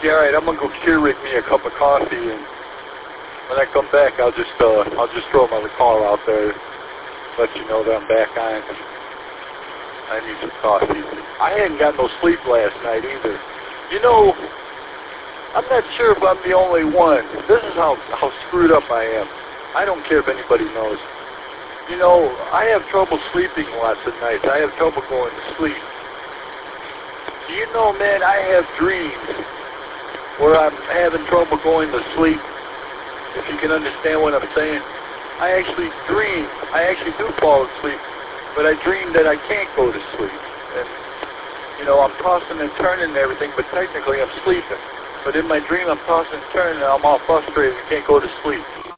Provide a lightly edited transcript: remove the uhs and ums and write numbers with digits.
Yeah, all right. I'm gonna go Keurig me a cup of coffee, and when I come back, I'll just throw my car out there, let you know that I'm back on. I need some coffee. I hadn't got no sleep last night either. You know, I'm not sure if I'm the only one. This is how screwed up I am. I don't care if anybody knows. You know, I have trouble sleeping lots of nights. I have trouble going to sleep. Do you know, man, I have dreams where I'm having trouble going to sleep, if you can understand what I'm saying. I actually do fall asleep, but I dream that I can't go to sleep. And, you know, I'm tossing and turning and everything, but technically I'm sleeping. But in my dream, I'm tossing and turning, and I'm all frustrated and can't go to sleep.